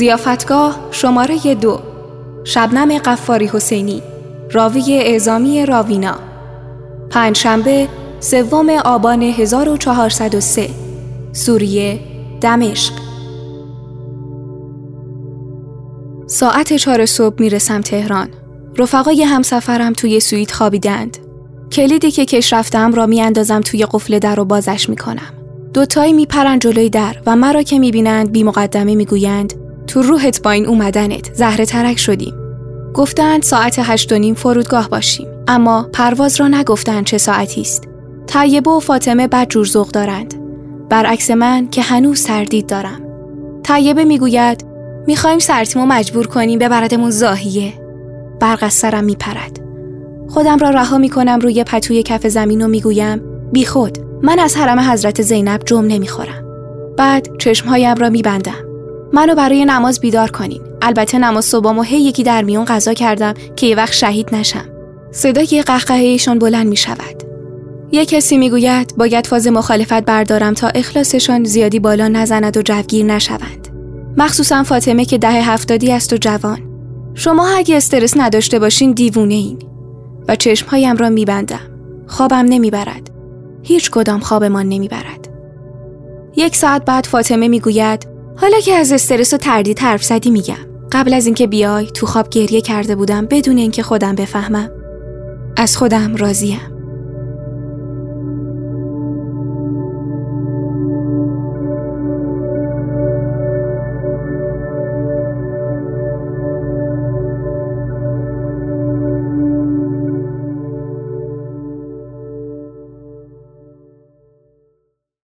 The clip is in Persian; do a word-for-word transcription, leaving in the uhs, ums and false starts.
ضیافتگاه شماره دو. شبنم غفاری حسینی، راوی اعزامی راوینا. پنجشنبه سوم آبان هزار و چهارصد و سه، سوریه، دمشق. ساعت چهار صبح میرسم تهران. رفقای همسفرم توی سویت خوابیدند. کلیدی که کش رفتم را میاندازم توی قفل در و بازش میکنم. دوتایی میپرن جلوی در و مرا که میبینند بی مقدمه میگویند تو روحت با این اومدنت زهره ترک شدیم. گفتند ساعت هشت و نیم فرودگاه باشیم، اما پرواز را نگفتند چه ساعتی است. طیبه و فاطمه بد جور ذوق دارند، برعکس من که هنوز تردید دارم. طیبه میگوید میخوایم سرتیمو مجبور کنیم ببردمون زاهیه. برق از سرم میپرد. خودم را رها میکنم روی پتوی کف زمین و میگویم بی خود، من از حرم حضرت زینب جم نمیخورم. بعد چشمهایم را میبندم. منو برای نماز بیدار کنین. البته نماز صبحمو هی یکی در میون قضا کردم که یه وقت شهید نشم. صدای قهقهه‌ایشون بلند میشود. یک کسی میگوید باید فاز مخالفت بردارم تا اخلاصشون زیادی بالا نزند و جوگیر نشوند. مخصوصا فاطمه که دهه هفتادی است و جوان. شما اگه استرس نداشته باشین دیوونه این. و چشمهایم را میبندم. خوابم نمیبرد. هیچ کدام خوابمان نمیبرد. یک ساعت بعد فاطمه میگوید حالا که از استرس و تردید حرف زدی میگم. قبل از اینکه بیای تو خواب گریه کرده بودم بدون اینکه خودم بفهمم. از خودم راضیم.